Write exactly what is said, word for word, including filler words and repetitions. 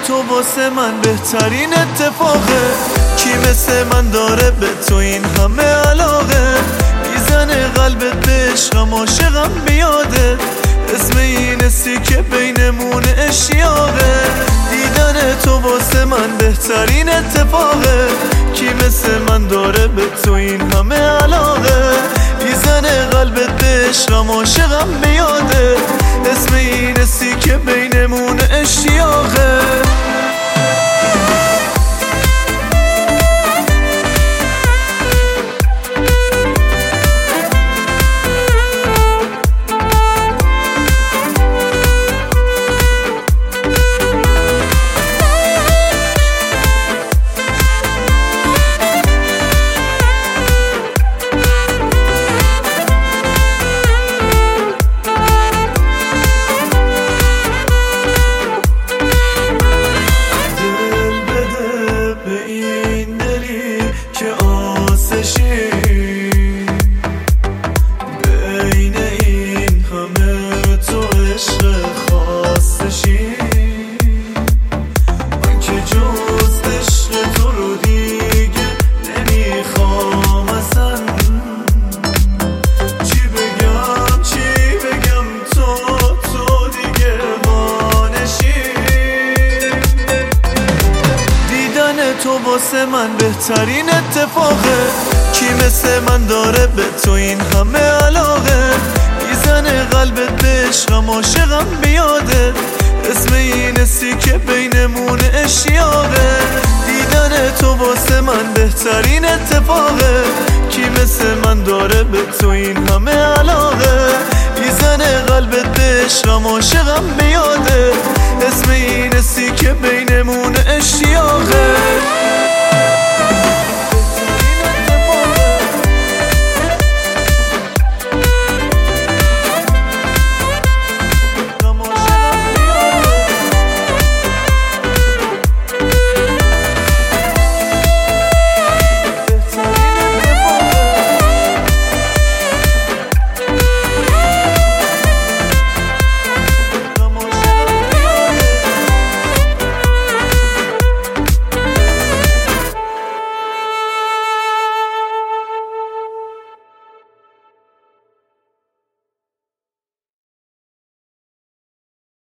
تو واسه من بهترین اتفاقه. کی مثل من داره به تو این همه علاقه؟ میزنه قلبت به عشقم، عاشقم بیاده. اسم این حسی که بینمون اشتیاقه. دیدن تو واسه من بهترین اتفاقه. کی مثل من داره به تو این همه علاقه؟ میزنه قلبت به عشقم، عاشقم بیاده. اسم این حسی که بینمون اشتیاقه. بین این همه تو عشق خواستشی، من که جز عشق تو رو دیگه نمیخوام اصلا. چی بگم چی بگم تو تو دیگه مانشی. دیدن تو واسه من بهترین اتفاقه. کی مثل من داره به تو این همه علاقه؟ میزنه قلبت به عشقم، عاشقم بیاده. اسم این حسی که بینمون اشتیاقه. دیدن تو واسه من بهترین اتفاقه. کی مثل من داره به تو این همه علاقه؟ میزنه قلبت به عشقم، عاشقم بیاده.